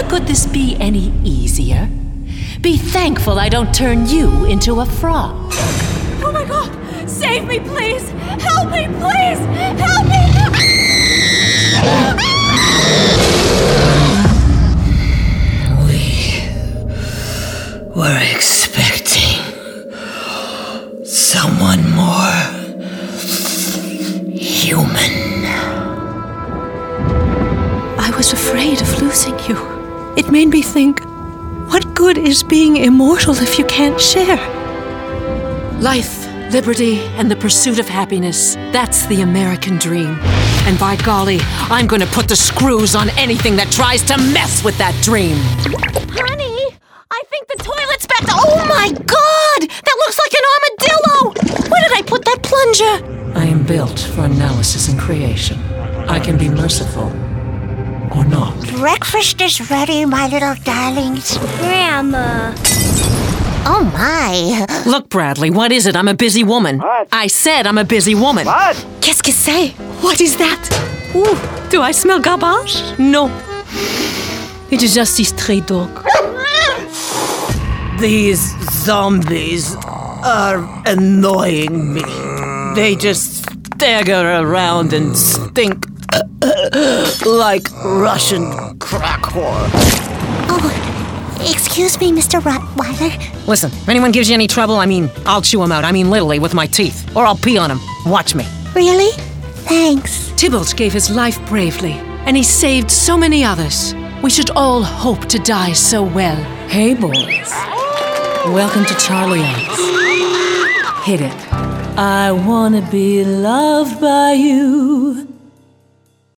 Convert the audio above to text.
Could this be any easier? Be thankful I don't turn you into a frog. Oh my God! Save me, please! Help me, please! Help me! We were expecting someone more human. I was afraid of losing you. It made me think, what good is being immortal if you can't share? Life, liberty, and the pursuit of happiness. That's the American dream. And by golly, I'm going to put the screws on anything that tries to mess with that dream. Honey, I think the toilet's back. Oh my God! That looks like an armadillo! Where did I put that plunger? I am built for analysis and creation. I can be merciful. Or not. Breakfast is ready, my little darlings. Grandma. Oh, my. Look, Bradley, what is it? I'm a busy woman. What? I said I'm a busy woman. What? Qu'est-ce que c'est? What is that? Ooh, do I smell garbage? No. It is just this stray dog. These zombies are annoying me. They just stagger around and stink like Russian crack whore. Oh, excuse me, Mr. Rottweiler. Listen, if anyone gives you any trouble, I'll chew them out. Literally, with my teeth. Or I'll pee on them. Watch me. Really? Thanks. Tybalt gave his life bravely, and he saved so many others. We should all hope to die so well. Hey, boys. Welcome to Charlie Oaks. Hit it. I wanna be loved by you.